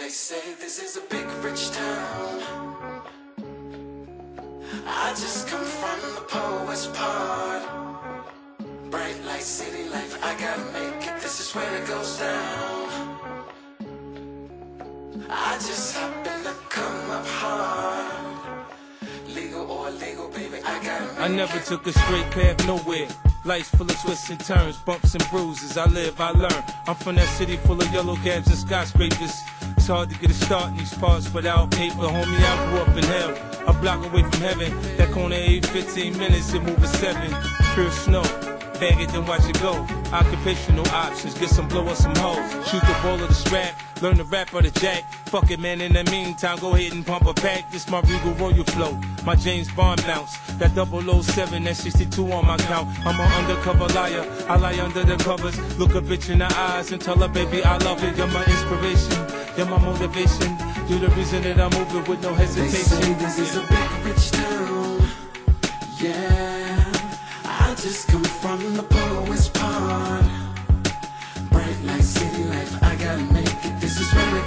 They say this is a big rich town. I just come from the poet's part. Bright light, city life, I gotta make it. This is where it goes down. I just happen to come up hard. Legal or illegal, baby, I gotta make it. I never took a straight path nowhere. Life's full of twists and turns, bumps and bruises. I live, I learn. I'm from that city full of yellow cabs and skyscrapers. It's hard to get a start in these parts without paper. Homie, I grew up in hell, a block away from heaven. That corner every 15 minutes, it move at 7. Pure snow, bag it, then watch it go. Occupational options, get some blow or some hoes. Shoot the ball or the strap, learn the rap or the jack. Fuck it, man, in the meantime, go ahead and pump a pack. This my Regal Royal flow, my James Bond bounce. That 007, that 62 on my count. I'm an undercover liar, I lie under the covers. Look a bitch in the eyes and tell her, baby, I love it. You're my inspiration, you're my motivation. You're the reason that I'm moving with no hesitation. They say this is a big rich town. Yeah, I just come from the poet's part. Bright light, city life, I gotta make it. This is where